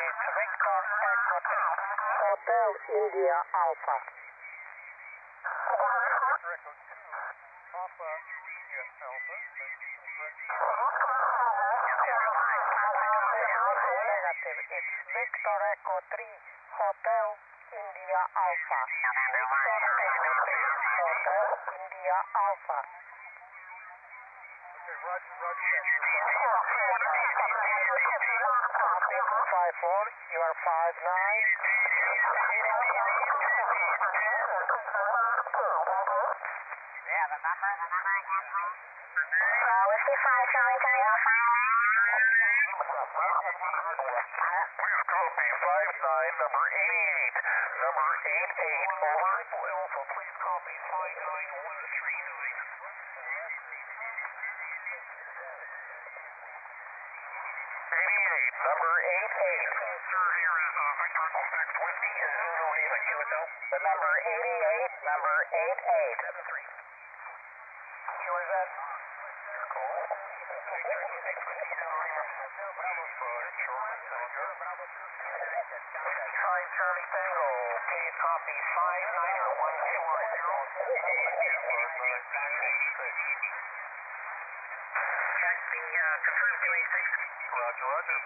Victor Echo 3, Hotel India Alpha. Echo 2, Papa India Alpha. Negative. It's Victor Echo 3, Hotel India Alpha. Victor Echo 3, Hotel India Alpha. Okay, roger that. 254, you are 59. Yeah, the number again, please. Whiskey 5, Charlie, can you offer? Please copy 59, number 88. Number 88, over. Alpha, please copy 59139. 88, number 88. Sir, here is Victor Quebec Whiskey Zulu Lima QSL. The number 88, number 88. 73. QSL. Cool. 55 Charlie Tango, please copy 591210. Check the confirmed 286. Roger, roger.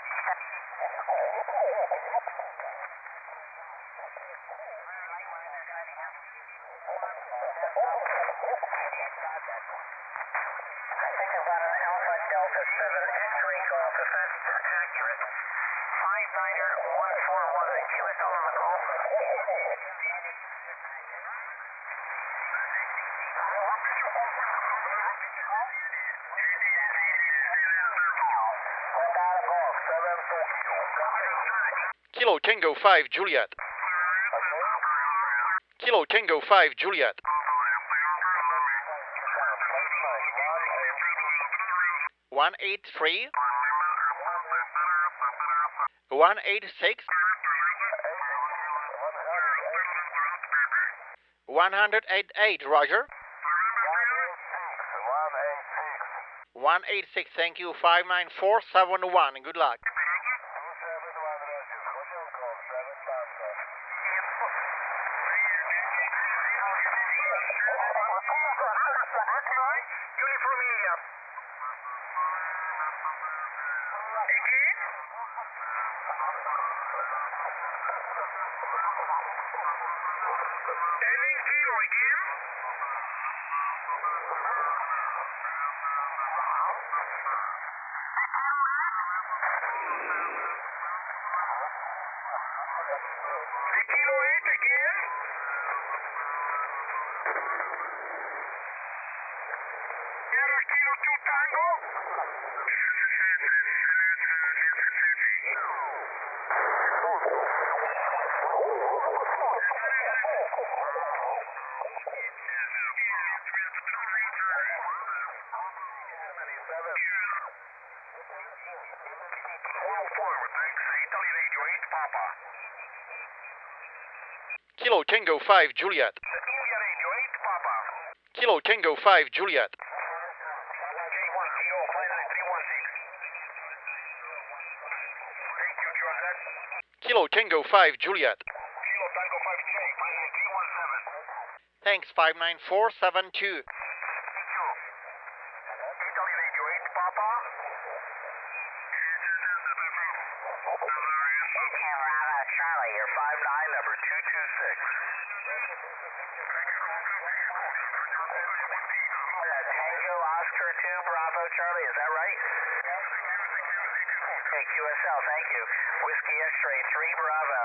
I think I've got an Alpha Delta 7 X-ray call, if that's accurate. 5-9er 141, QSL on the call. Kilo Tango 5 Juliet. Kilo Tango 5 Juliet. 183 186 188, Roger. 186, thank you. 59471, good luck. Uniform India. Ending Kilo again. The Kilo 8 again. Sierra Kilo 2 Tango. Kilo Tango 5 Juliet. India Radio 8 Papa. Kilo Tango 5 Juliet. J1 CO 59316. Thank you, QSL. Kilo Tango 5 Juliet. Kilo Tango 5J 59317. Thanks, 59472. Thank you. Italy Radio 8 Papa. Bravo, Charlie, you're 59, number 226. Tango Oscar 2, Bravo, Charlie, is that right? Okay, QSL, thank you. Whiskey X-ray 3, Bravo.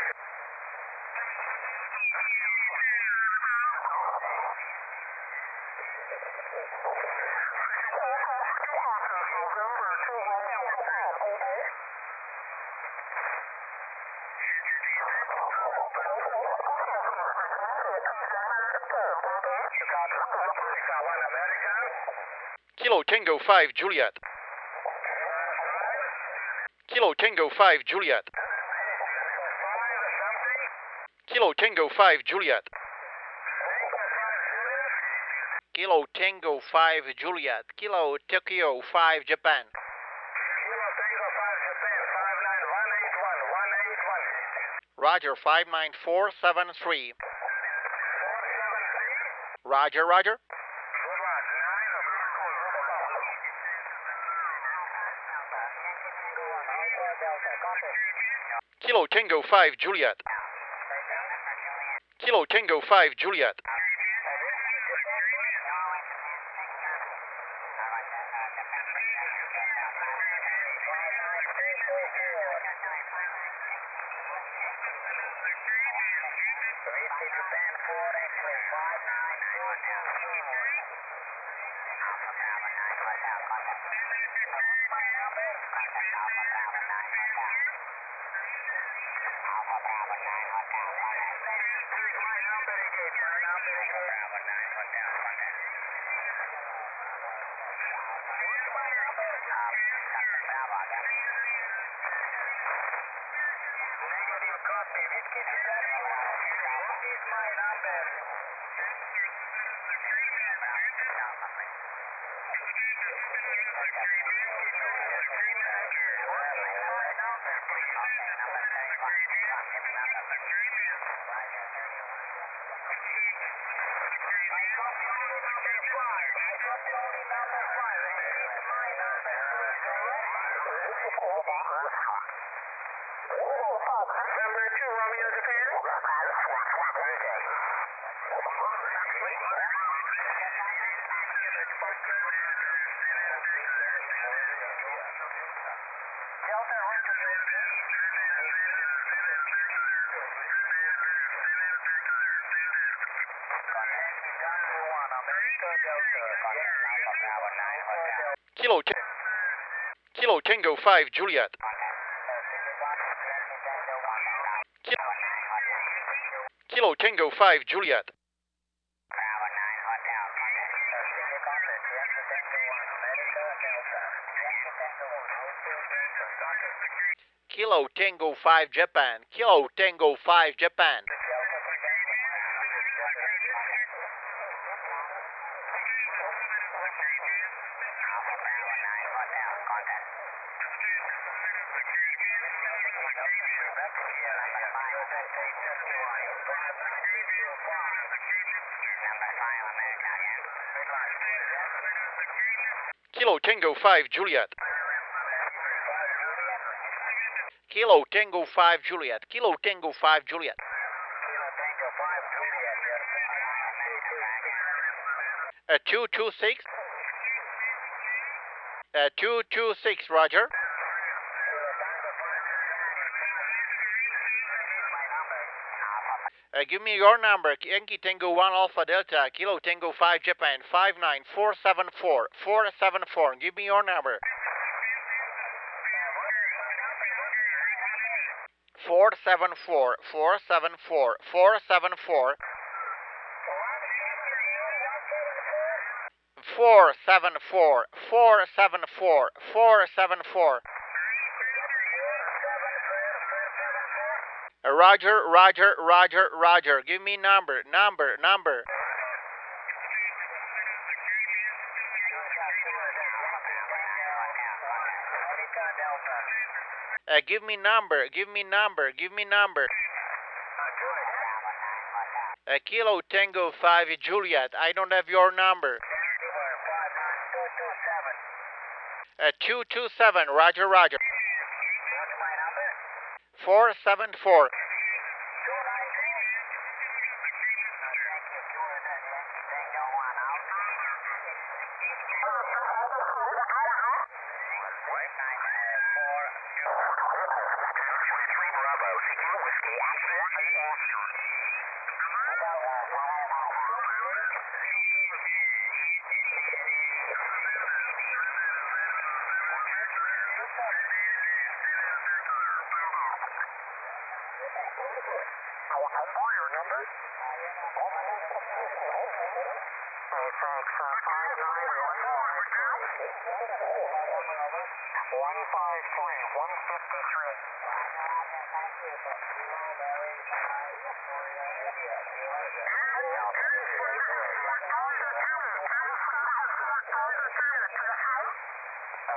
Kilo Tango 5 Juliet. Kilo Tango 5 Juliet. Kilo Tango 5 Juliet. Kilo Tango 5 Juliet. Kilo Tokyo 5 Japan. Kilo Tango 5 Japan 59181 Roger, 59473. Roger, roger. Kilo Tango 5 Juliet. Kilo Tango 5 Juliet. Number 2, Romeo Japan. Delta Kilo Tango 5 Juliet. Kilo Tango 5 Juliet. Kilo Tango 5 Japan. Kilo Tango 5 Japan. Kilo Tango 5 Juliet. Kilo Tango 5 Juliet. Kilo Tango 5 Juliet. 226. 226, Roger. Give me your number. Yankee Tango 1 Alpha Delta. Kilo Tango 5 Japan. 59474. 474. Give me your number. 474. 474. 474. 474. 474. 474. Roger, Roger, Roger, Roger. Give me number. Give me number. Kilo Tango 5 Juliet. I don't have your number. 227. Roger, Roger. 474.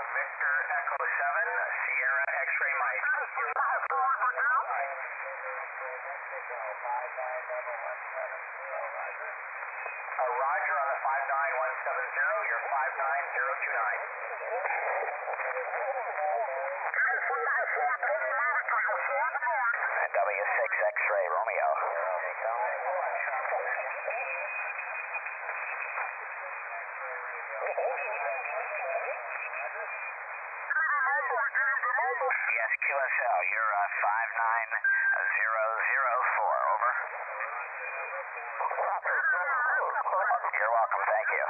Victor Echo 7, Sierra X-ray Mike. 59170, you're 59029. W6 X-ray Romeo. Yes, QSL, you're 59004, over. You're welcome, thank you.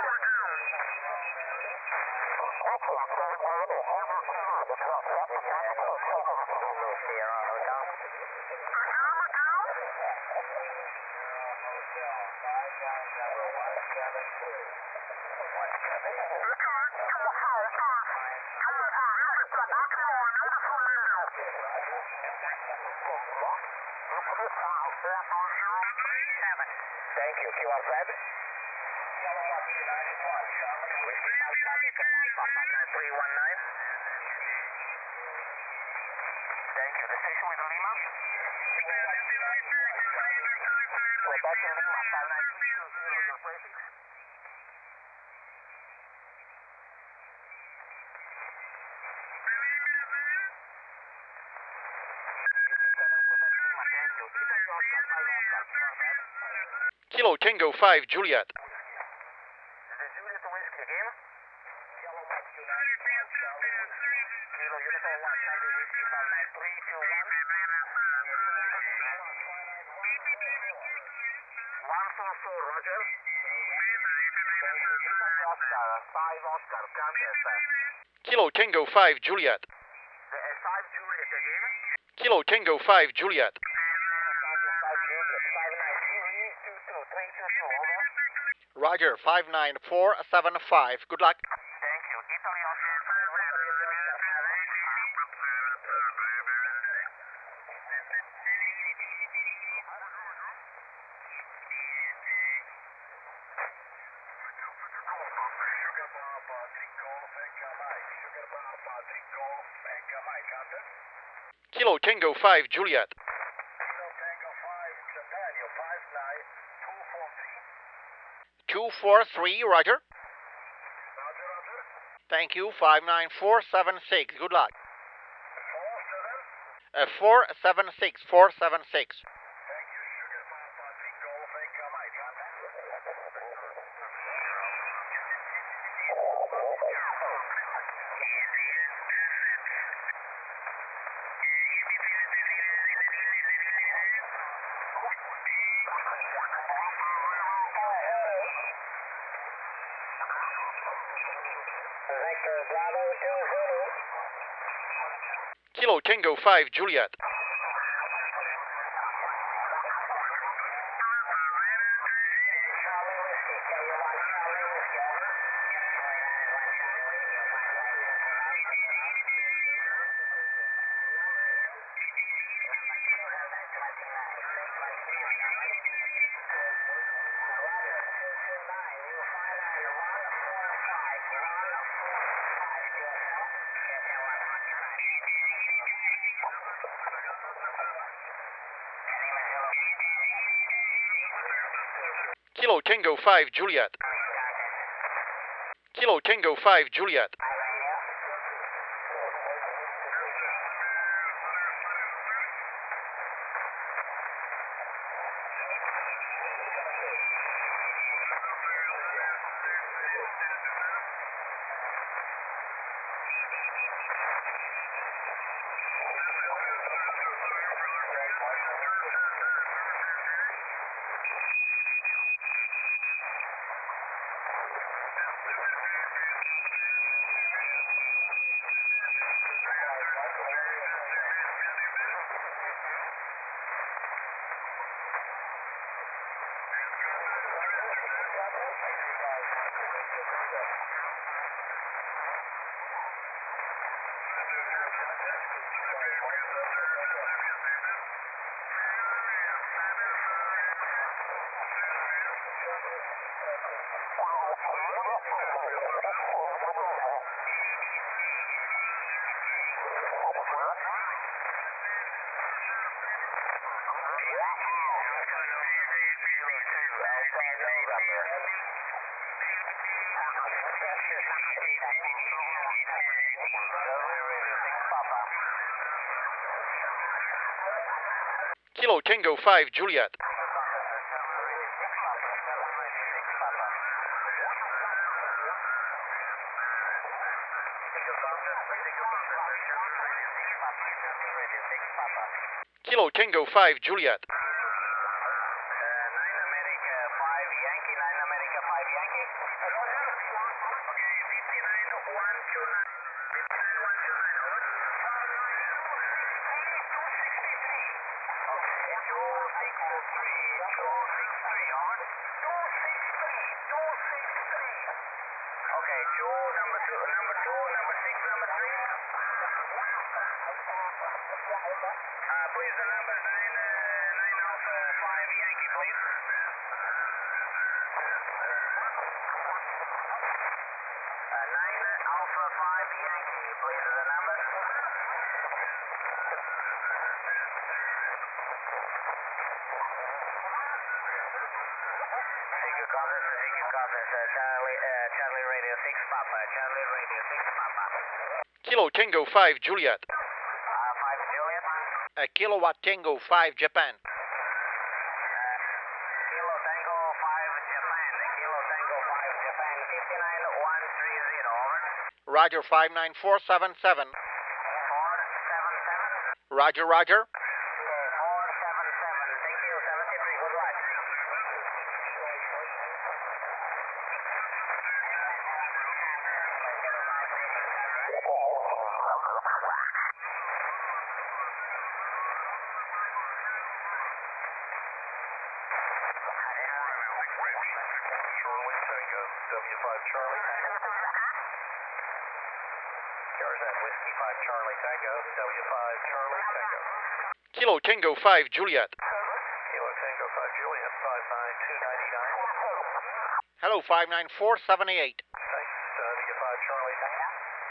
Sierra Hotel. Thank you. Q on flag. Whiskey Alpha, 59319. Thank you. The station with Lima. Quebec in Lima, 59320. Your prefix. Quebec Lima, thank you. Italy Oscar, 5 Oscar. Q on flag. Kilo Tango 5 Juliet. The Juliet Whiskey again. Yellow Mike United, Charlie Whiskey. Kilo Uniform 1, Charlie Whiskey, 59321. 144, Roger. Thank you. Italy Oscar, 5 Oscar, contest. Kilo Tango 5 Juliet. The 5 Juliet again. Kilo Tango 5 Juliet. 5 Juliet, 59322, over. Roger, 59475. Good luck. Thank you. Italy Oscar, 5 Kilo Tango 5 Juliet. Tango 5, Japan, you're 59243. 243, Roger. Roger, Roger. Thank you, 59476. Good luck. 47. 476. Thank you, Sugar Papa, Golf, Echo Mike, contact. Victor Bravo 2 Zulu. Kilo Tango 5 Juliet. Kilo Tango 5 Juliet. Kilo Tango 5 Juliet. Kilo Tango 5 Juliet. Kilo Tango 5 Juliet. 9 America 5 Yankee, 9 America 5 Yankee. Okay, 59129. 59129, over. 263, over. 263. Okay, 2, number 2, number 6, number 3. Please, the number 9 Alpha 5 Yankee, please. 9 Alpha 5 Yankee, please, the number. CQ conference, Charlie Radio 6 Papa, Charlie Radio 6 Papa. Kilo Tango 5 Juliet. 5 Juliet. Kilowatt Tango 5 Japan. Kilo Tango 5 Japan, Kilo Tango 5 Japan, 59130, over. Roger 59477. 477. Roger, Roger. 477, thank you, 73, good luck. W5 Charlie Tango. Cars at Whiskey 5 Charlie Tango, W5 Charlie Tango. Kilo Tango 5 Juliet. Kilo Tango 5 Juliet, 59299. Hello 59478. Thanks, W5 Charlie Tango.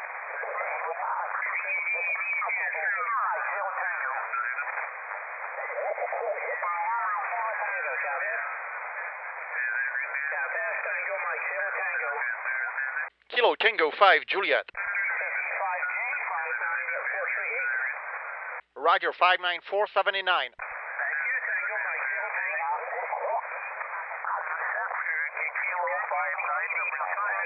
Kilo Tango 5 Juliet. 5G, 59438. Roger 59479. Thank you, Tango, Mike, Kilo Tango. Kilo 59, number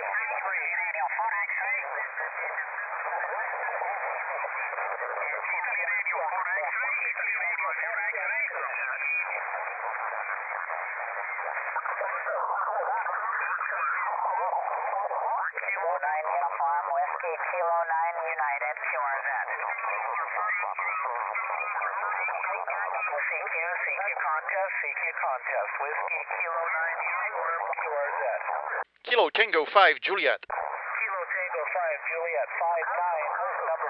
Kilo 9 United, QRZ. CQ contest, Whiskey Kilo 9 Uniform, QRZ. Kilo Tango 5 Juliet. Kilo Tango 5 Juliet, 59, number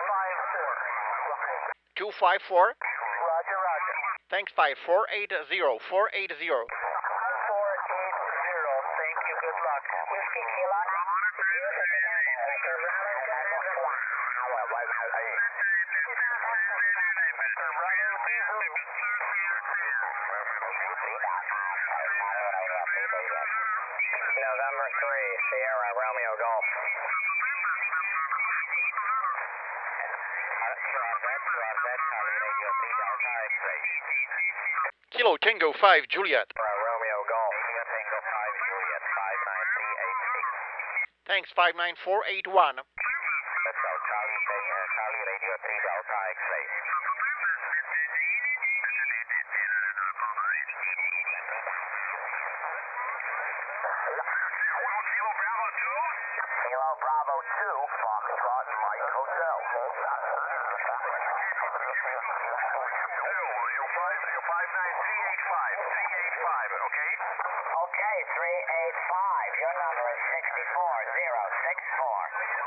254. 254. Roger, roger. Thanks 5480. 480. 480, thank you, good luck. Whiskey Kilo 9. November 3, Sierra Romeo Golf. Kilo Tango 5 Juliet. Romeo Golf. Tango 5 Juliet, 59386. Thanks 59481. Let's go, Charlie Radio 3 Delta X-ray. Kilo Bravo 2, Foxtrot Mike Hotel. You're 59385, okay? Okay, 385. Your number is 64064.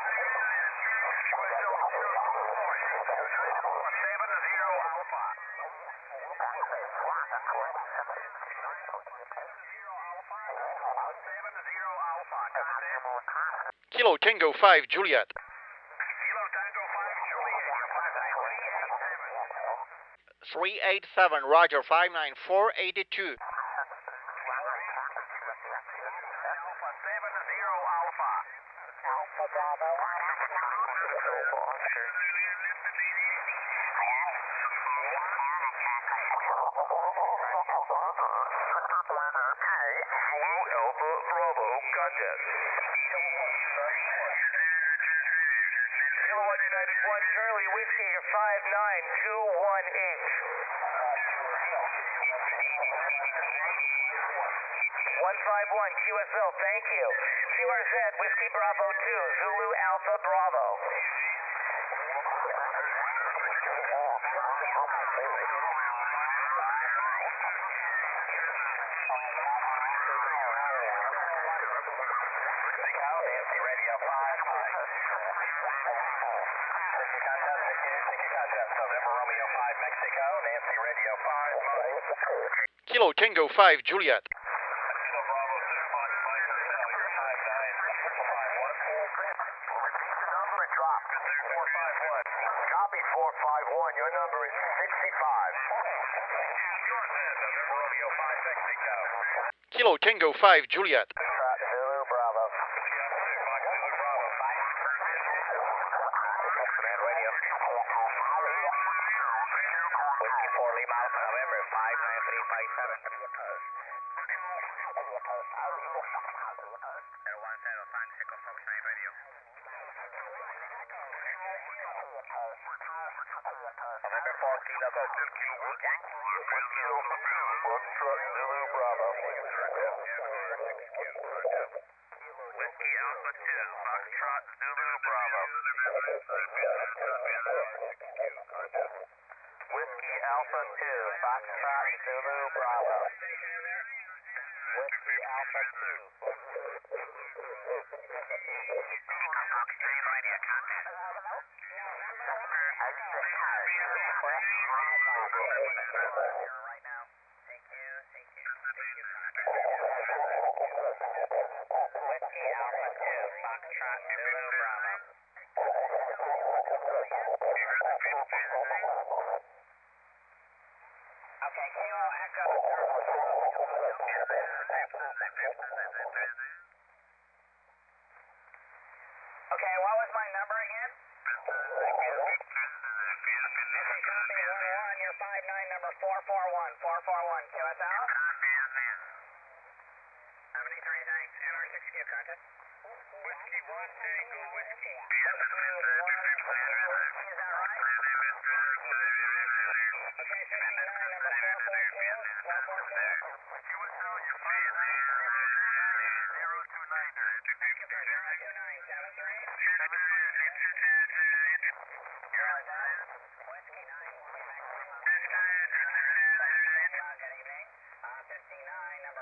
70 Alpha. Kilo Tango 5 Juliet. Kilo Tango 5 Juliet, 387. Roger 59482. Alpha 70 Alpha. Alpha Bravo Alpha Bravo, contact. Kilowatt United 1 Charlie Whiskey 59218. 151 QSL, thank you. QRZ Whiskey Bravo 2 Zulu Alpha Bravo. Nancy Radio 5. November Romeo 5 Mexico, Nancy Radio 5. Kilo Tango 5 Juliet. Kilo Bravo 6 Fox Mike Hotel, you're 59. Repeat the number and drop. 451. Copy 451. Your number is 65. November Romeo 5 Mexico. Kilo Tango 5 Juliet. Zulu Bravo. Command radio. Whiskey 4 Lima Alpha November 59357. November 4 Kilo Go. One truck Zulu Bravo. Whiskey Alpha 2 Foxtrot Zulu Bravo. Whiskey Alpha 2 Foxtrot Zulu Bravo. Whiskey Alpha 2. Okay, what was my number again? Okay, copy 1-1, you're 5-9, number 441. 441, QSL? 73, thanks. NR6Q, contact. Whiskey 1 Tango Whiskey. Whiskey 1 Tango Whiskey, is that right? Okay, 69, number 442. 442. QSL, you're 5-029. Thank you for 02973. Whiskey 9, good evening. 59, number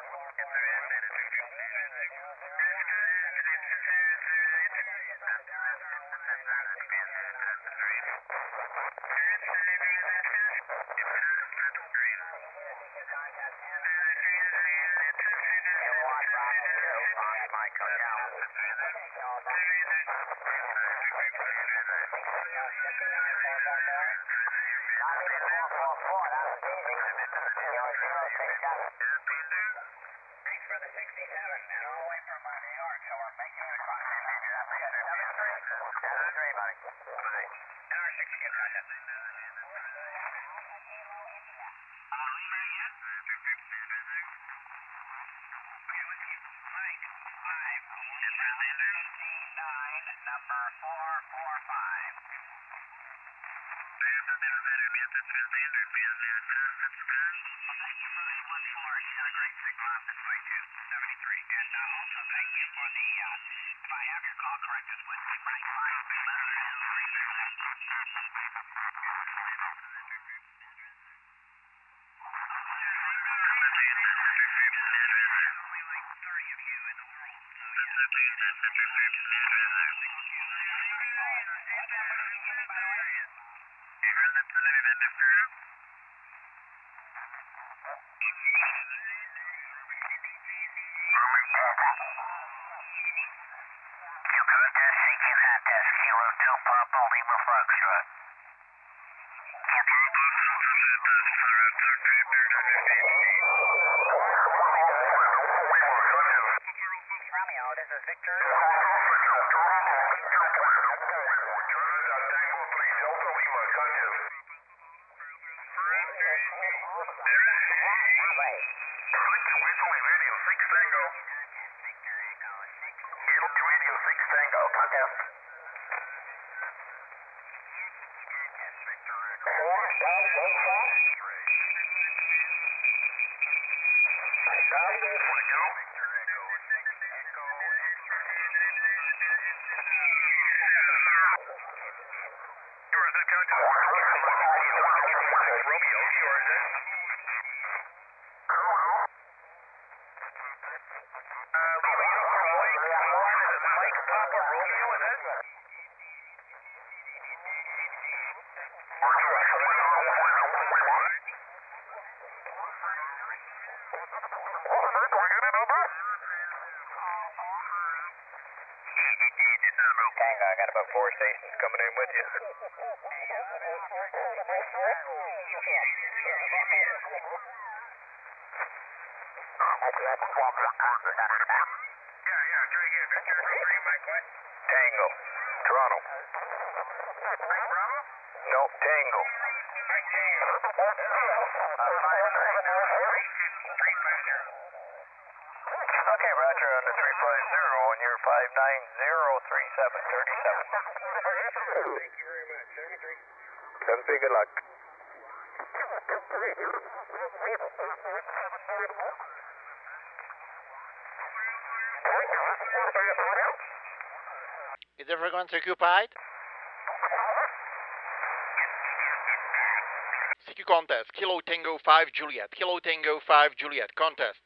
Thanks for the 67, and all the way from New York, so we're making it across the Navy. That's good. 7-3, buddy. NR6Q, contact. Lima yet? Okay, Whiskey Mike 5, Lima 59, number 445. Thank you for the 1-4. You got a great signal off this way, too. 73. And also thank you for the, if I have your call correct, it's Whiskey Mike 5, Lima 6 Whistling radio 6 Tango. Kilo radio 6 Tango. Contest. Tango, I got about 4 stations coming in with you. Tango, Toronto. No, Tango. Okay, Roger, on the 350 and you're 5903737. Thank you very much. 73. 73, good luck. Is the frequency occupied? CQ contest. Kilo Tango 5 Juliet. Kilo Tango 5 Juliet. Contest.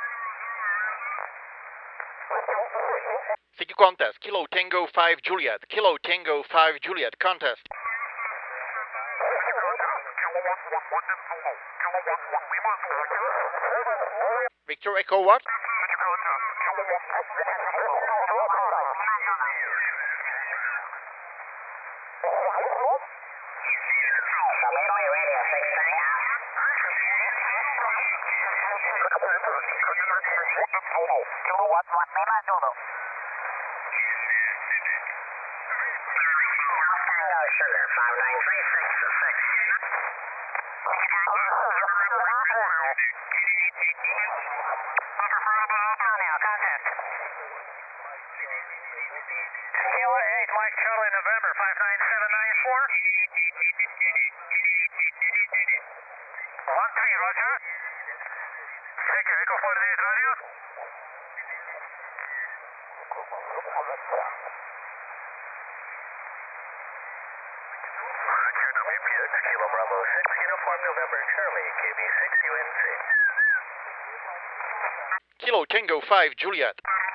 CQ contest. Kilo Tango 5 Juliet. Kilo Tango 5 Juliet. Contest. Victor Echo what? Sugar, 59366. Mike Charlie, November 59794. 13, Roger. Thank you, Echo 48 radio. Roger, WPX, Kilo Bravo 6, Uniform November Charlie, KB 6 UNC. Kilo Tango 5 Juliet.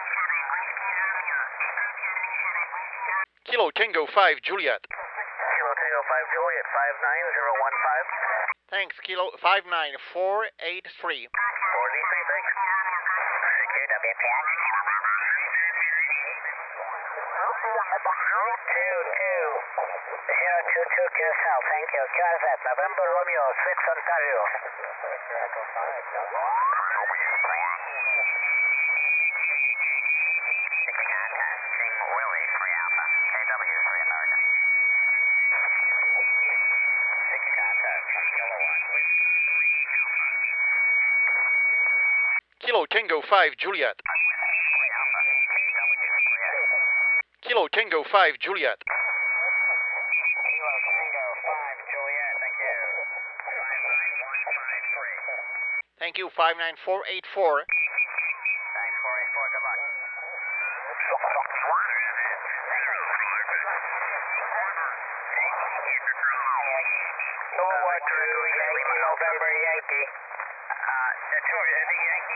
Kilo Tango 5 Juliet. Kilo Tango 5 Juliet, 59015. Thanks, Kilo 59483. 43, thanks. Secure WPX. 022 QSL, thank you. QRZ, November Romeo 6 Ontario. Kilo Tango 5 Juliet. Kilo Tango 5 Juliet. Kilo Tango 5 Juliet, thank you. 59153. Thank you, 59484. 9484, good luck. November Yankee. The Yankee.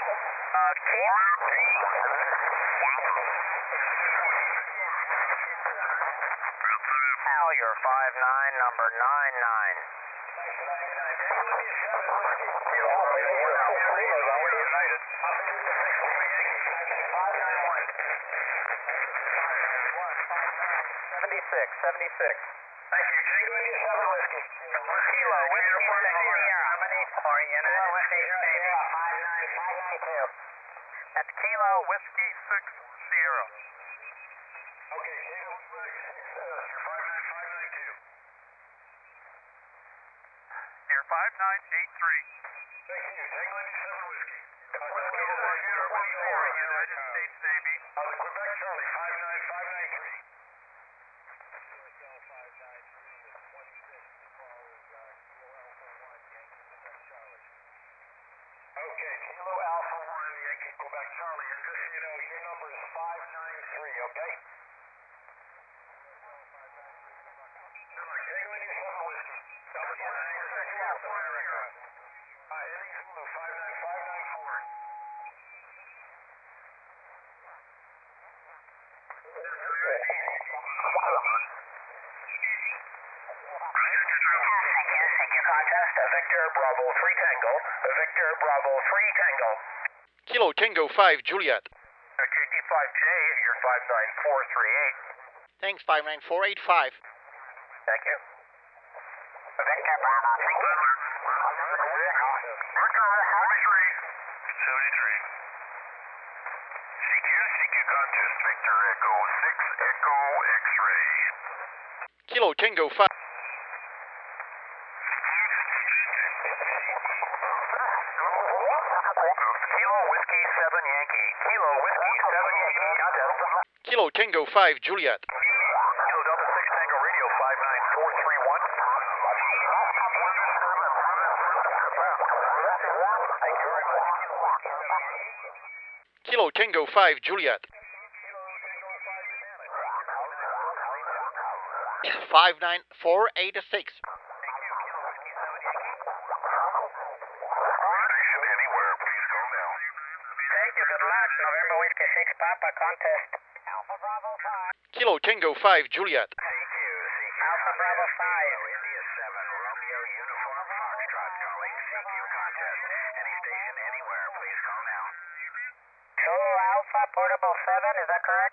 Your 59, number 99. Six, 76. Thank you. Kilo, Whiskey, for United States Navy. 592. That's Kilo, Whiskey, 6 Sierra. Okay, Kilo 6, 59592. Your Thank you. Tango Indy 7 Whiskey. Whiskey United States Navy. Quebec Charlie, 59593. Okay, Kilo Alpha 1, Yankee Quebec Charlie, and just so you know, your number is 593, okay? Tango Indy 7 Whiskey. Ending Zulu, 59594. Contest, Victor Bravo 3 Tango, Victor Bravo 3 Tango. Kilo Tango 5 Juliet. KT5J, you're 59438. Thanks 59485. Thank you. Victor Bravo 3. CQ contest, Victor Echo 6 Echo X-ray. Kilo Tango 5. Kilo Whiskey 7 Yankee. Kilo Whiskey 7 Yankee. Contest. Kilo Tango 5 Juliet. Kilo Delta 6 Tango Radio 59431. Thank you very much. Kilo Tango 5 Juliet. 59486. Anywhere, please call now. Thank you, good luck. November Whiskey 6 Papa Contest. Alpha Bravo 5. Kilo Tango 5 Juliet. Alpha Bravo 5. India 7 Romeo Uniform Foxtrot calling CQ contest. Any station, anywhere, please call now. Solo Alpha Portable 7, is that correct?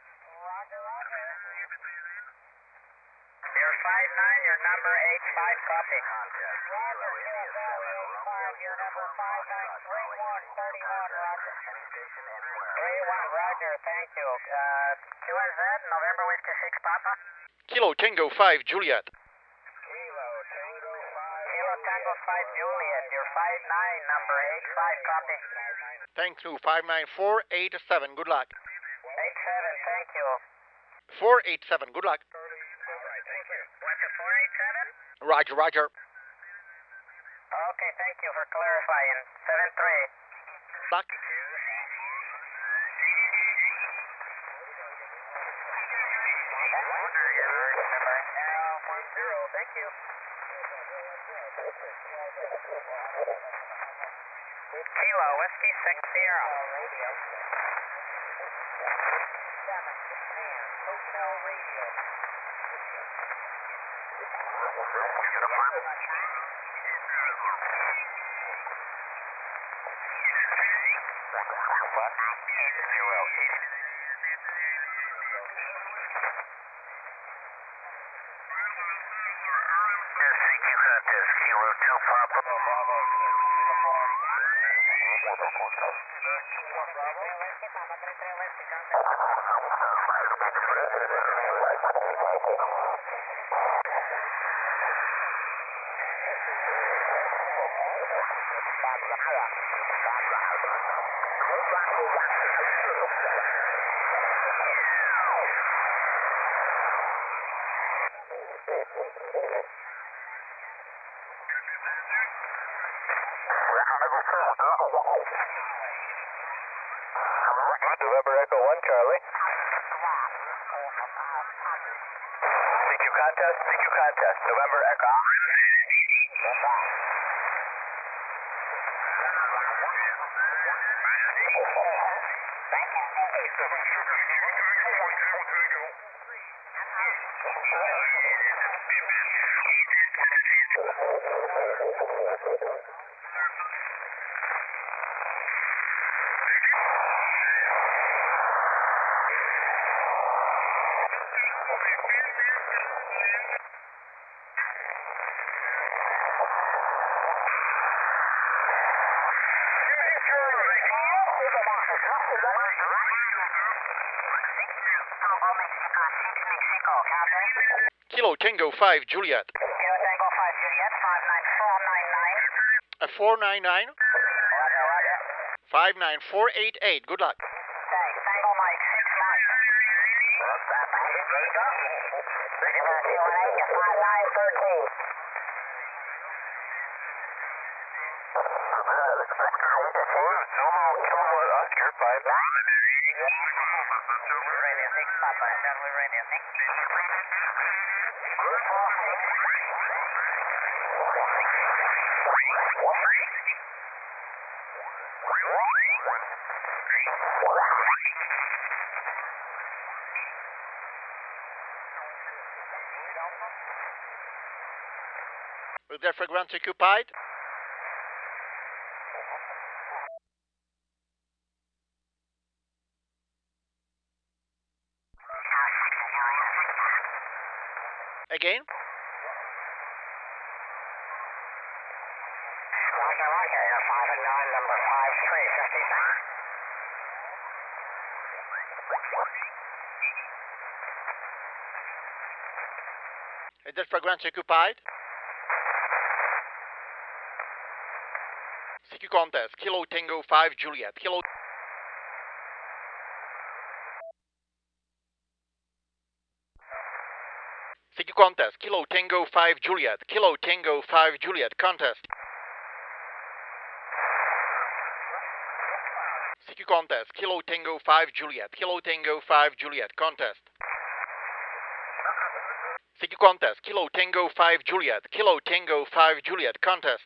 You're 5-9, your number 85, copy. Contest. Kilo India 7 Romeo Your number Uniform Foxtrot calling CQ 5931, contest. Any station, anywhere. 31, Roger, thank you. QRZ, November Whiskey 6 Papa. Kilo Tango 5 Juliet. Kilo Tango 5 Juliet, you're 5-9, number 85, copy. Thanks to 59487. Good luck. 87, thank you. 487. Good luck. What's the 487? Roger, roger. Okay, thank you for clarifying. 73. Luck. Thank you. Kilo Whiskey 6 Sierra. Hotel Radio. CQ contest. Kilo 2 Papa Bravo. November Echo 1 Charlie. CQ contest, November Echo. Kilo Tango 5 Juliet. Kilo Tango 5 Juliet, 59499. 499 Roger. 59488. Good luck. Thanks. Tango Mike, 6 Mike. You're going to see 5913. Zulu Kilowatt Oscar 59. Radio 6 Papa, Charlie Radio 6. Is there frequency occupied? Again? Roger, you're 5 and 9, number 5356. Is there frequency occupied? CQ contest. Kilo Tango 5 Juliet. Kilo. CQ contest. Kilo Tango 5 Juliet. Kilo Tango 5 Juliet. Contest. CQ contest. Kilo Tango 5 Juliet. Kilo Tango 5 Juliet. Contest. CQ contest. Kilo Tango 5 Juliet. Kilo Tango 5 Juliet. Contest.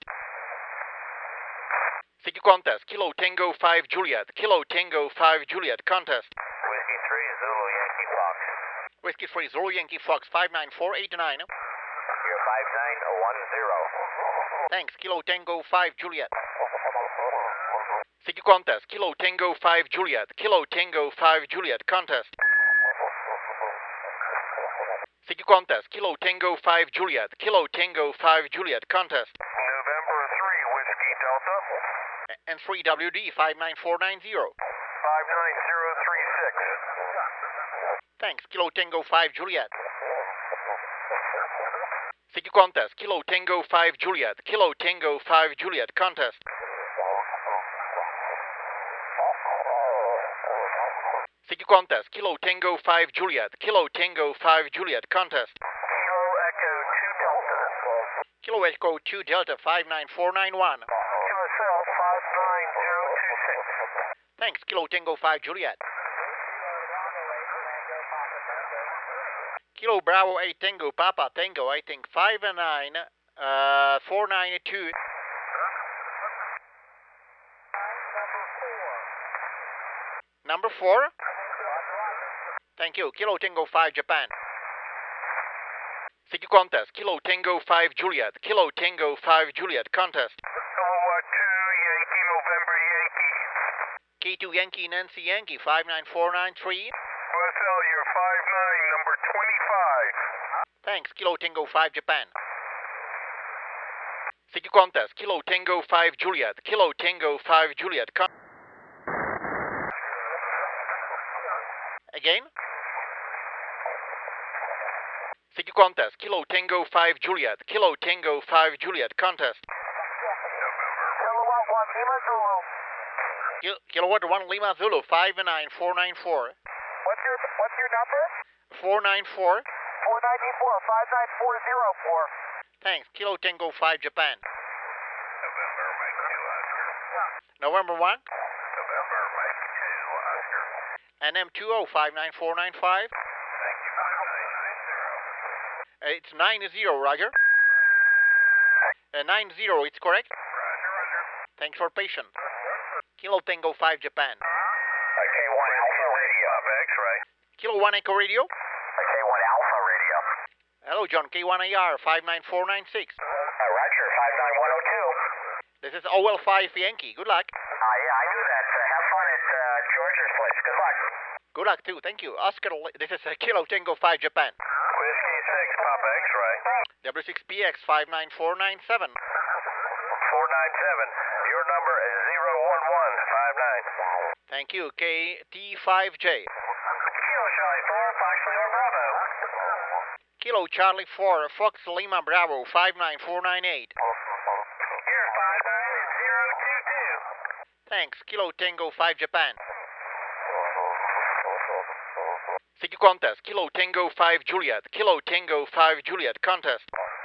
CQ contest. Kilo Tango 5 Juliet. Kilo Tango 5 Juliet. Contest. Whiskey 3 Zulu Yankee Fox. Whiskey 3 Zulu Yankee Fox 59489. You're 5910. Thanks. Kilo Tango 5 Juliet. CQ contest. Kilo Tango 5 Juliet. Kilo Tango 5 Juliet. Contest. CQ contest. Kilo Tango 5 Juliet. Kilo Tango 5 Juliet. Contest. November 3 Whiskey Delta. And 3WD 59490. 59036. Thanks. Kilo Tango 5 Juliet. CQ contest. Kilo Tango 5 Juliet. Kilo Tango 5 Juliet. Contest. CQ contest. Kilo Tango 5 Juliet. Kilo Tango 5 Juliet. Contest. Kilo Echo 2 Delta. Kilo Echo 2 Delta 59491. QSL 59026. Thanks. Kilo Tango 5 Juliet. Kilo Bravo 8 Tango Papa Tango, I think 5 and 9, 492. Number 4. Thank you. Kilo Tango 5 Japan. CQ contest. Kilo Tango 5 Juliet. Kilo Tango 5 Juliet. Contest. Kilowatt 2 Yankee November Yankee. K2 Yankee Nancy Yankee 59493. QSL you're 59 number 25. Thanks. Kilo Tango 5 Japan. CQ contest. Kilo Tango 5 Juliet. Kilo Tango 5 Juliet. Again. CQ contest. Kilo Tango 5 Juliet. Kilo Tango 5 Juliet. Contest. Kilowatt 1 Lima Zulu. Kilowatt 1 Lima Zulu 59494. What's your number? 494. 494 59404. Thanks. Kilo Tango 5 Japan. November Mike 2 Oscar. November 1. November Mike 2 Oscar. NM20 59495. Thank you 5990. It's 90, Roger. 90, it's correct? Roger. Thanks for patience. Kilo Tango 5 Japan. K1 Alpha Radio. X-ray. Kilo 1 Echo Radio. K1 Alpha Radio. Hello, John. K1AR 59496. Roger 59102. This is OL5 Yankee. Good luck. Yeah, I knew that. Have fun at George's place. Good luck. Good luck, too. Thank you. Oscar, this is Kilo Tango 5 Japan. Whiskey 6 Papa X-ray. W6PX 59497. 497. Your number is 01159. Thank you. KT5J. Kilo Charlie 4 Fox Lima Bravo. Kilo Charlie 4 Fox Lima Bravo 59498. Here, 59022. Thanks. Kilo Tango 5 Japan. CQ contest. Kilo Tango 5 Juliet. Kilo Tango 5 Juliet contest.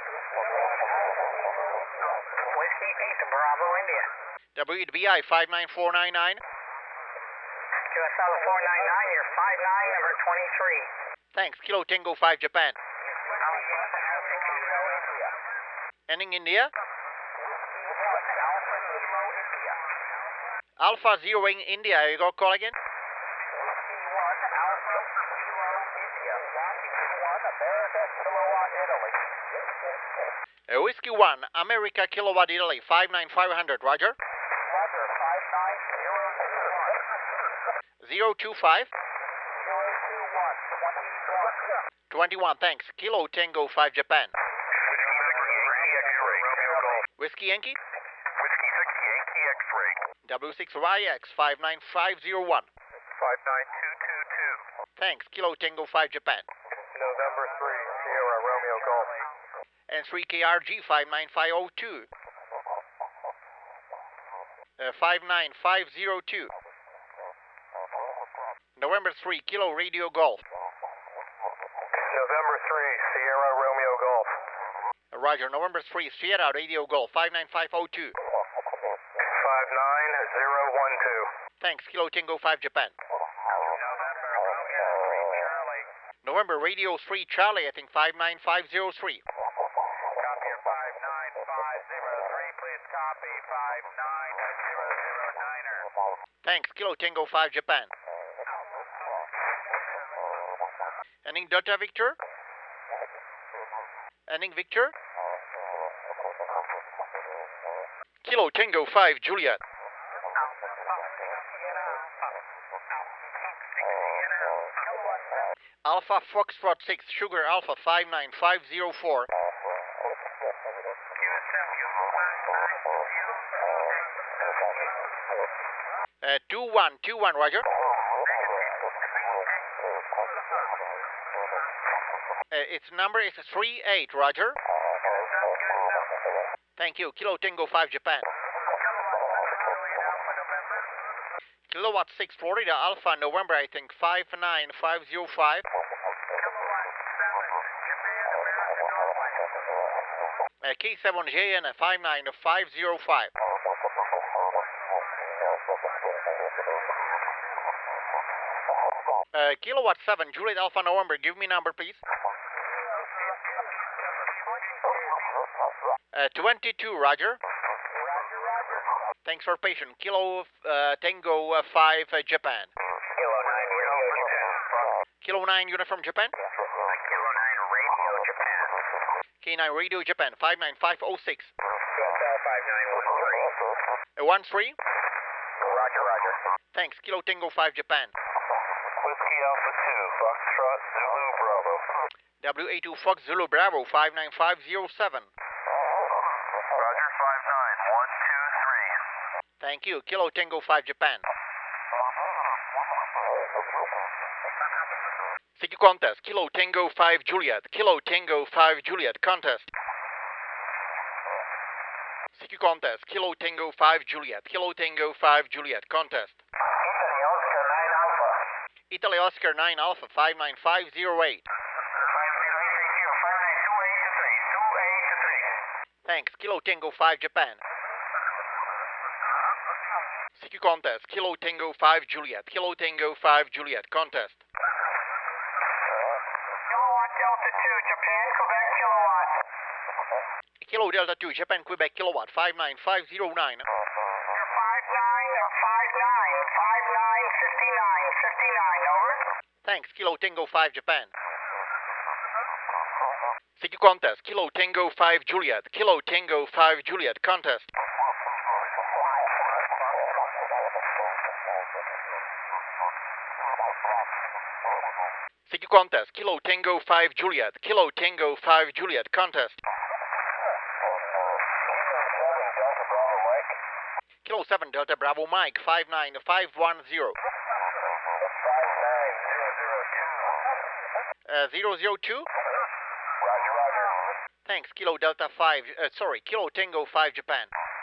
Whiskey Pizza Bravo India. WBI 59499. QS Alpha 499, you're 59, number 23. Thanks. Kilo Tango 5 Japan. Ending India. Alpha Zero in India. You got call again? Whiskey 1, America Kilowatt Italy, 59500, Roger. Roger, 025. 21, thanks. Kilo Tango 5 Japan. Whiskey Yankee. Whiskey 6 Yankee X-ray. W6YX 59501. 59222. Thanks. Kilo Tango 5 Japan. November 3 Sierra Romeo Golf. And 3KRG 59502. 59502. November 3 Kilo Radio Golf. November 3 Sierra Romeo Golf. Roger. November 3 Sierra Radio Golf 59502. 59012. Thanks. Kilo Tango 5 Japan. November Radio 3 Charlie, I think 59503. Copy 59503. Please copy 59009er. Thanks. Kilo Tango 5 Japan. Ending Delta Victor. Ending Victor. Kilo Tango 5 Juliet. Alpha Foxtrot 6 Sugar Alpha 59504. 2121, Roger. Its number is 38, Roger. Thank you. Kilo Tango 5 Japan. Kilowatt 6 Florida Alpha November, I think 59505. K7JN 59505. Kilowatt 7 Juliet Alpha November, give me number please. 22, Roger. Thanks for patient. Kilo Tango 5 Japan. Kilo 9 Uniform Japan. Kilo 9 Radio Japan. K9 Radio Japan 59506. QSL 5913. 13. Roger, Roger. Thanks. Kilo Tango 5 Japan. Whiskey Alpha 2 Foxtrot Zulu Bravo. WA2 Fox Zulu Bravo 59507. Roger 59123. Thank you. Kilo Tango 5 Japan. CQ contest. Kilo Tango 5 Juliet. Kilo Tango 5 Juliet contest. CQ contest. Kilo Tango 5 Juliet. Kilo Tango 5 Juliet contest. Italy Oscar 9 Alpha 59508. Thanks. Kilo Tango 5 Japan. CQ contest. Kilo Tango 5 Juliet. Kilo Tango 5 Juliet contest. Kilowatt Delta 2, Japan, Quebec, kilowatt. Kilo Delta 2 Japan Quebec kilowatt 59509. You're 59, 59, over. Thanks. Kilo Tango 5 Japan. CQ contest. Kilo Tango 5 Juliet. Kilo Tango 5 Juliet contest. CQ contest. Kilo Tango 5 Juliet. Kilo Tango 5 Juliet contest. Kilo 7 Delta Bravo Mike 59510. 002. Thanks. Kilo Delta 5. Kilo Tango 5 Japan.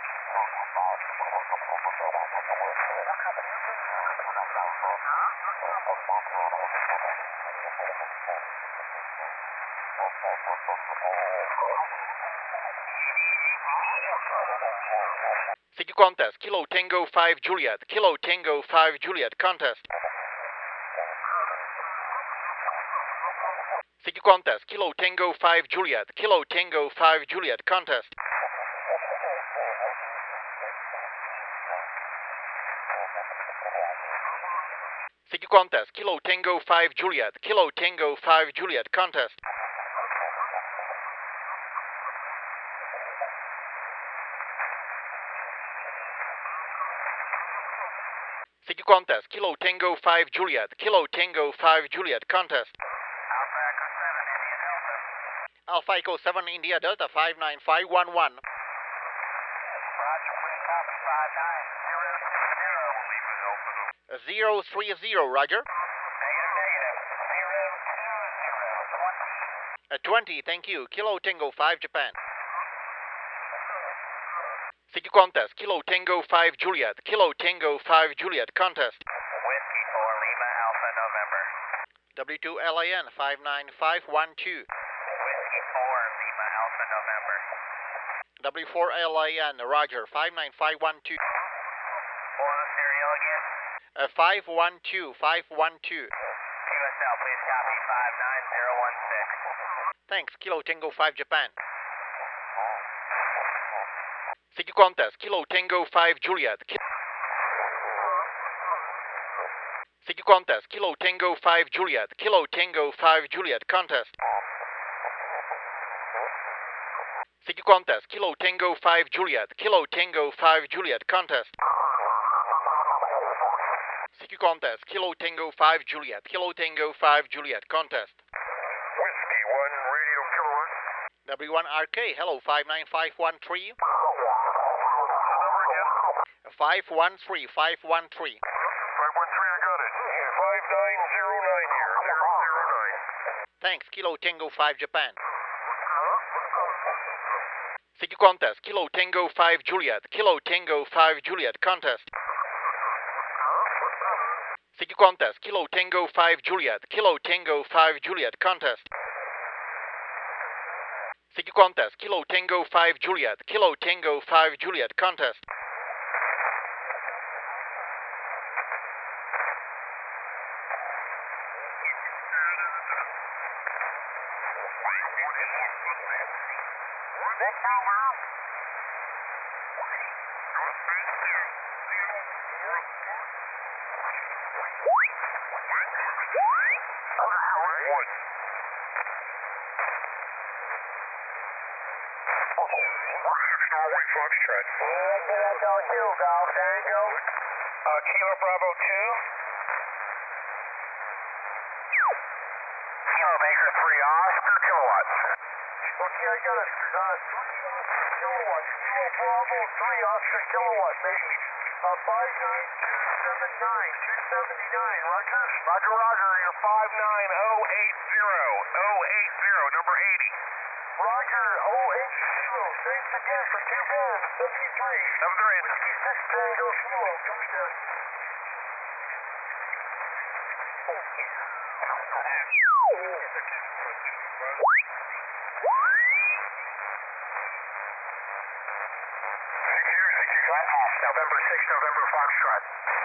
CQ contest, Kilo Tango 5 Juliet, Kilo Tango 5 Juliet, contest. CQ contest, Kilo Tango 5 Juliet, Kilo Tango 5 Juliet, contest. CQ contest, Kilo Tango 5 Juliet, Kilo Tango 5 Juliet, contest. CQ contest, Kilo Tango 5 Juliet, Kilo Tango 5 Juliet, contest. Alpha Echo 7 India Delta. Alpha Echo 7 India Delta 59511. Roger, please copy 59. 030, Roger. Negative. 20, 020. thank you. Kilo Tango 5 Japan. CQ contest, Kilo Tango 5 Juliet, Kilo Tango 5 Juliet, contest. Whiskey 4 Lima Alpha November. W2LAN 59512. Whiskey 4 Lima Alpha November. W4LAN, Roger, 59512. 4 on serial again. 512, 512. QSL, please copy 59016. Thanks, Kilo Tango 5 Japan. CQ contest, Kilo Tango 5 Juliet. CQ contest, Kilo Tango 5 Juliet, Kilo Tango 5 Juliet, contest. CQ contest, Kilo Tango 5 Juliet, Kilo Tango 5 Juliet, contest. CQ contest, Kilo Tango 5 Juliet, Kilo Tango 5 Juliet, contest. Whiskey 1, radio kilowatt. W1RK, hello, 59513. Number again? 513, 513. 513, I got it. 5909 here. 009. Thanks, Kilo Tango 5 Japan. CQ contest, Kilo Tango 5 Juliet, Kilo Tango 5 Juliet, contest. CQ contest, Kilo Tango 5 Juliet, Kilo Tango 5 Juliet, contest. CQ contest, Kilo Tango 5 Juliet, Kilo Tango 5 Juliet, contest. Norway Foxtrot. Golf Tango. Kilo Bravo 2. Kilo Baker 3 Oscar kilowatts. Okay, I got it. 3 kilowatts. Kilo Bravo 3 Oscar kilowatt, baby. 59279. Roger? Roger. You're 59080. Number 80. Roger. 080. Thanks again for 2 bands. 73. Have a great. Whiskey 6 Tango Kilo. Juliet. November 6, November Foxtrot.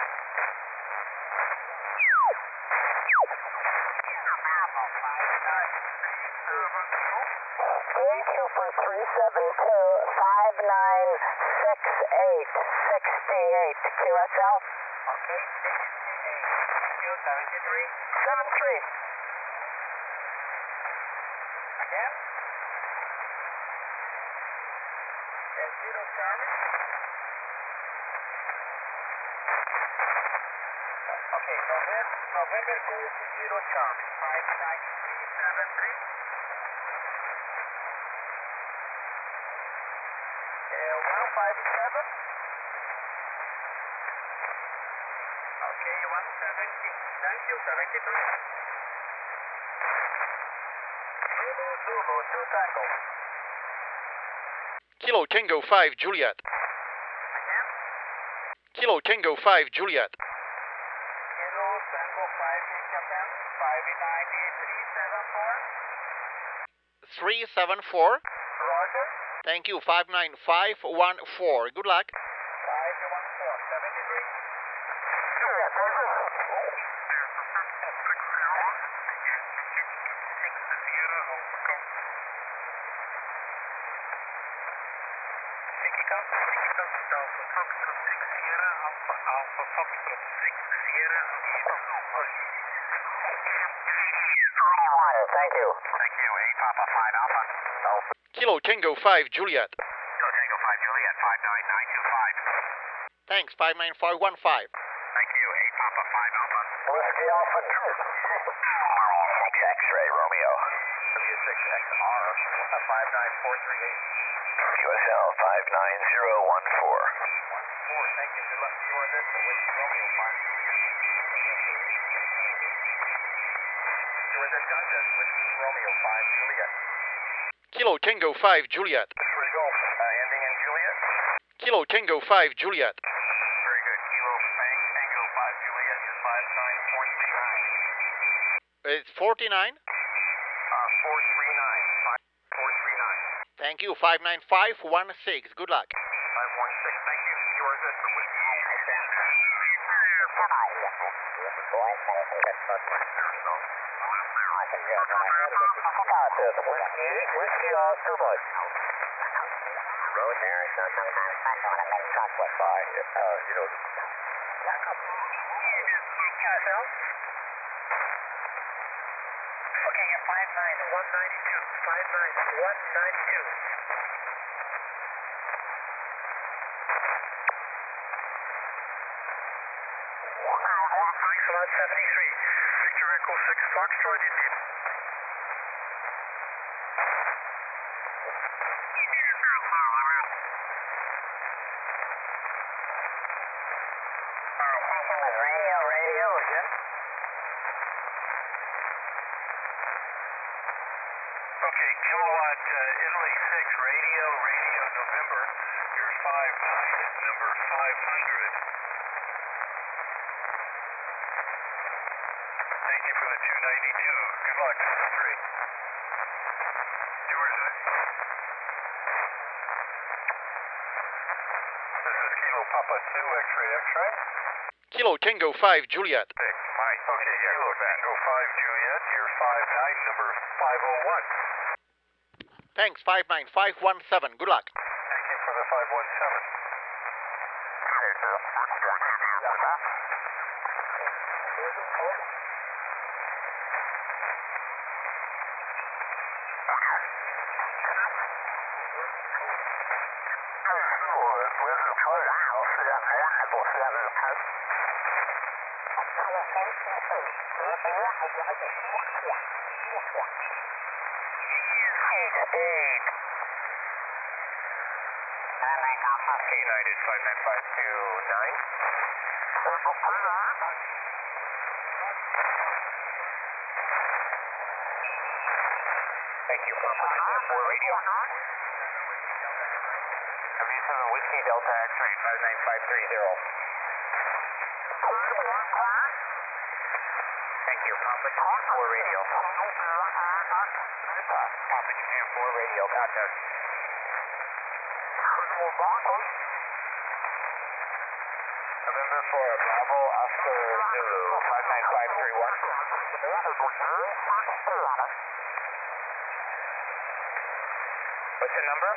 Thank you for 372-5968-68. QSL? Okay, 73. 73. Again? And 0 Charlie? Okay, November 0 Charlie. 59373. 157. Okay, 170. Thank you, 73. Zulu, 2 Tango. Kilo Tango 5 Juliet. Again? Kilo Tango 5 Juliet. Kilo Tango 5 in Japan. 59374. 374. Roger. Thank you, 59514. Good luck. 514, 7 degrees. Thank you. Thank you. 8 Papa 5 Alpha. Kilo Tango 5 Juliet. Kilo Tango 5 Juliet 59925. Thanks, 59515. Thank you. 8 Papa 5 Alpha. Whiskey Alpha 6 X-ray Romeo. W6XR 59438. USL 59014. 14, thank you. Good luck. You are this with Romeo 5 Juliet. You are this contest with Romeo 5 Juliet. Kilo Tango 5 Juliet. Where you go? Ending in Juliet. Kilo Tango 5 Juliet. Very good. Kilo Tango 5 Juliet is 59439. It's 49. 439. 439. Thank you, 59516. Good luck. 516. Thank you. You are good for whiskey. Whiskey Oscar Mike. Road there, so sometimes I want to make conflict. Okay, at 59192. 59192. Slot 73. Victor Echo 6 Foxtrot Indian. Radio again. Okay, Kilowatt Italy 6 Radio November. You're 59 number 500. Thank you for the 292. Good luck, 3. Yours is. This is Kilo Papa 2 X-ray X-ray. Kilo Tango 5 Juliet. Mike, okay, yeah, Kilo Tango 5 Juliet. You're 59 number 501. Thanks, 59517. Good luck. Thank you for the 517. United 59529. Thank you. Papa 4 radio. W7 Whiskey Delta X-ray 59530. Thank you. Papa Japan 4 radio. Papa Japan 4 radio. Contact. November 4 Bravo Oscar Zulu 59531. What's the number?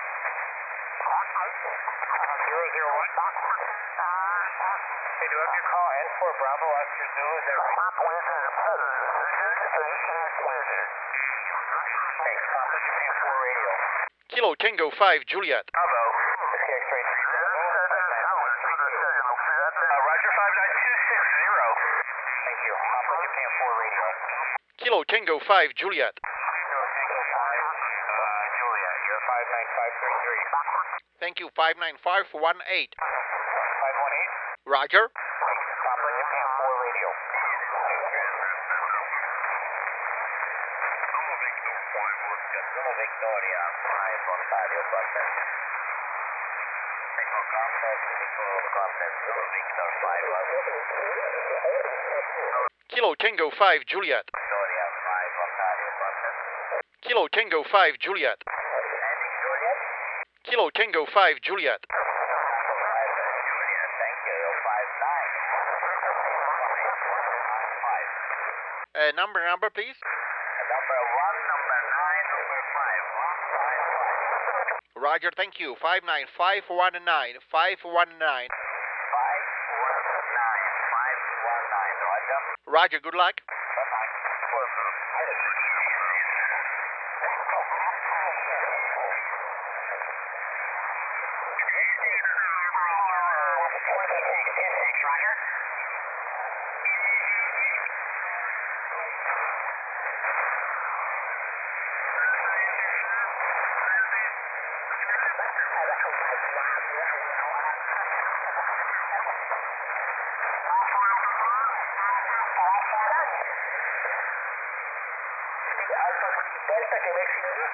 001. Hey, do you have your call in for Bravo Oscar Zulu? Is that right? Thanks, Papa Japan 4 radio. Kilo Tango 5 Juliet. Bravo. Whiskey X-ray 3. Roger 59260. Thank you. Papa Japan 4 radio. Kilo Tango 5 Juliet. Juliet, you're 59533. Thank you, 59518. 518. Roger. Papa Japan 4 radio. Victoria 5 Ontario Button. Echo Complex, Echo Complex, Victor 5 Kilo Tango 5 Juliet. Victoria 5 Ontario Button. Kilo Tango 5 Juliet. Ending Juliet. Kilo Tango 5 Juliet. Juliet, thank you. 59. Number, please. Number 1, number 9, number 5. 155. Roger, thank you. 59519. 519. 519. 519. Roger. Roger, good luck. Delta Quebec City.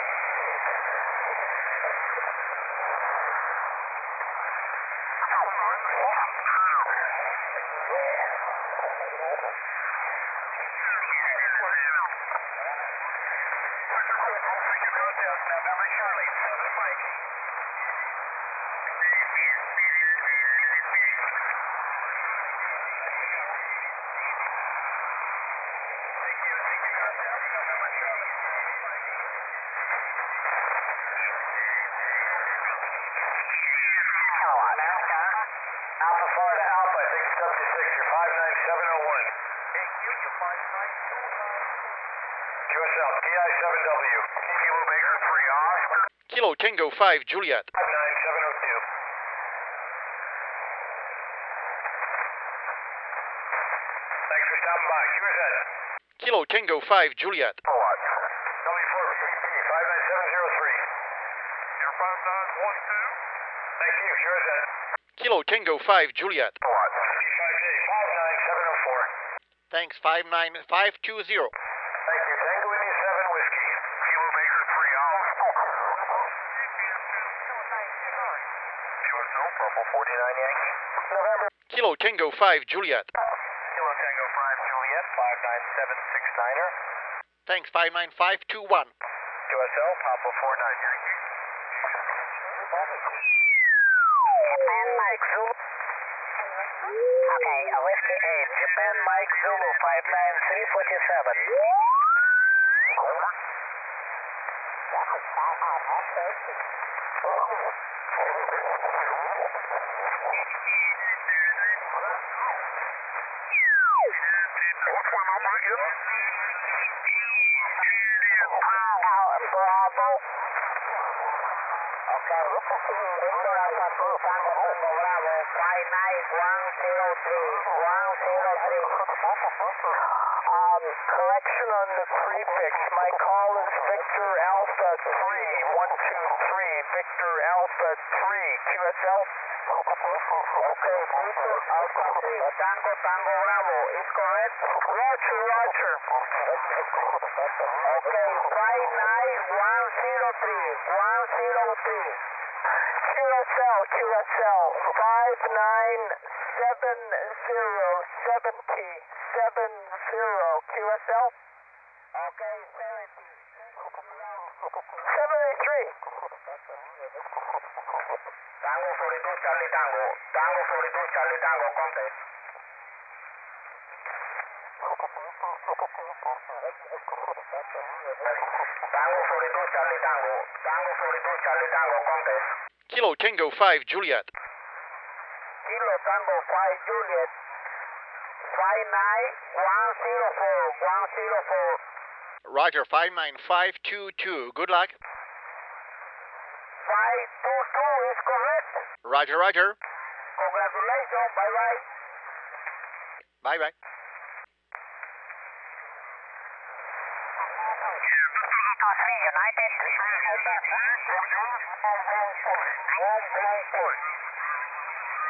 Alpha 4 to Alpha, I think it's W6, you're 59701. QSL, TI7W, Kilo Baker 3 Oscar, Kilo Tango 5 Juliet. 59702. Thanks for stopping by, QSL. Kilo Tango 5 Juliet. W4 PVP, 59703. You're 5912. Thank you, QSL. Kilo Tango 5 Juliet. 59704. Thanks, 59520. Thank you, Tango India 7 Whiskey. Kilo Baker 3 Alpha. QSL, Purple 49 Yankee. November. Kilo Tango 5 Juliet. Kilo Tango 5 Juliet, 59769er. Thanks, 59521. QSL, Papa 49 Yankee. Japan Mike Zulu. Okay, Whiskey 8. Japan Mike Zulu 59347. Bravo. Okay, Victor Alpha 2, Tango Tango Bravo, 59103. 103. Correction on the prefix. My call is Victor Alpha 3123. Victor Alpha 3. QSL. Okay, Victor Alpha 3. Tango Tango Bravo. Is correct? Roger, Roger. Okay, 59103. 103. QSL 5977070 QSL. Okay, 70. 73. Tango 42 Charlie Tango. Tango 42 Charlie Tango, contact. Tango 42 Charlie Tango. Tango 42 Charlie Tango, contact. Kilo Tango 5 Juliet. Kilo Tango 5 Juliet. 59104. 104. Roger, 59522. Good luck. 522 is correct. Roger, Roger. Congratulations. Bye-bye. Bye-bye. United.